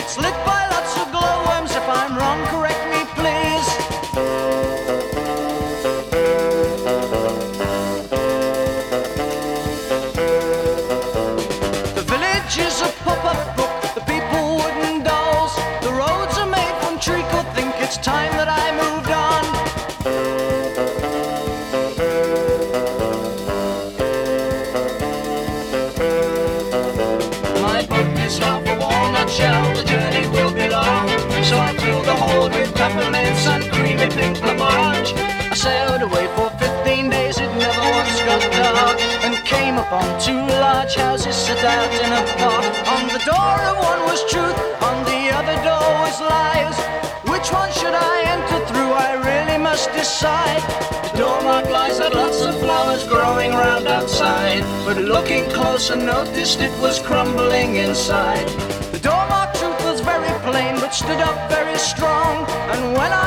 It's lit by lots of glowworms. If I'm wrong, correct me, please. The village is a pop-up book, the people wooden dolls. The roads are made from treacle. Think it's time that I moved on. My book is half a walnut shell, the journey will be long. So I filled the hold with peppermints and creamy pink blancmange. I sailed away for 15 days, it never once got dark, and came upon two large houses set out in a park. On the door of one was truth, on the other door was lies. Which one should I enter through? I really must decide. The door marked lies had lots of flowers growing round outside, but looking closer noticed it was crumbling inside. The door marked truth was very plain, but stood up very strong, and when